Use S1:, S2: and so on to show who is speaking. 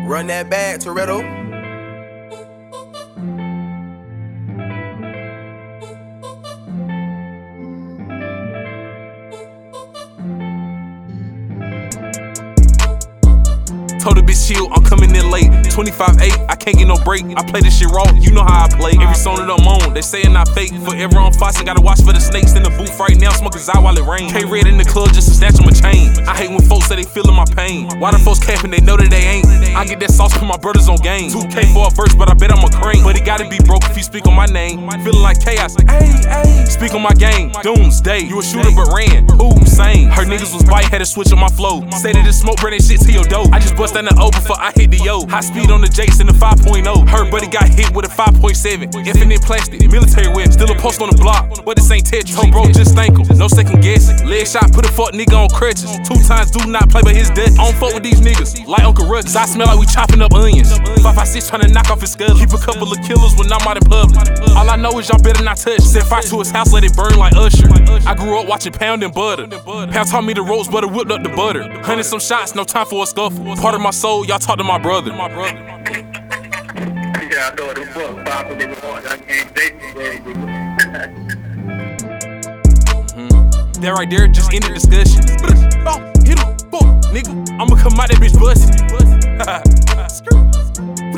S1: Run that back, Toretto.
S2: Told the bitch chill, I'm coming in late. 25-8, I can't get no break. I play this shit raw, you know how I play. Every song that I'm on, they saying I fake. Forever on Fox and gotta watch for the snakes in the booth right now. Smoking Zai while it rain. K-Red in the club just to snatch on my chain. I hate when folks say they feelin' my pain. Why the folks capping, they know that they ain't. I get that sauce, put my brothers on game. 2K for a verse, but I bet I'm a crane. But he gotta be broke if he speak on my name. Feeling like chaos, ayy. Speak on my game, doomsday. You a shooter but ran, who sane? Her niggas was bite, had to switch on my flow. Say that this smoke, bring that shit to your dough. I just bust down the O before I hit the yo. High speed on the Jakes in the 5.0. Her buddy got hit with a 5.7. Infinite plastic, military whip. Still a post on the block, but this ain't Tetris. Told bro, just thank him, no second guessing. Leg shot, put a fuck nigga on crutches. 2 times do not play but his death. I don't fuck with these niggas, like Uncle Ruckus. I smell like we chopping up onions. 556 tryna knock off his skull. Keep a couple of killers when I'm out in public. All I know is y'all better not touch. Set fire to his house, let it burn like Usher. I grew up watching Pound and Butter. Pound taught me the ropes, butter whipped up the butter. 100 some shots, no time for a scuffle. Part of my soul, y'all talk to my brother.
S3: Yeah, I know the fuck, Papa, they were on that game,
S2: That right there just ended discussion. Hit him, nigga. I'ma come out that bitch bustin'.